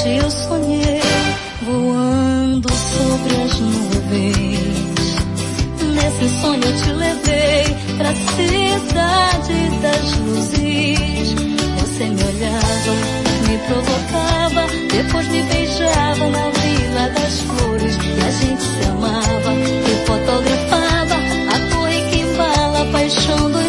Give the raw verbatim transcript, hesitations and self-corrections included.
noite eu sonhei voando sobre as nuvens. Nesse sonho eu te levei pra cidade das luzes. Você me olhava, me provocava, depois me beijava na Vila das Flores. E a gente se amava e fotografava a torre que embala a paixão do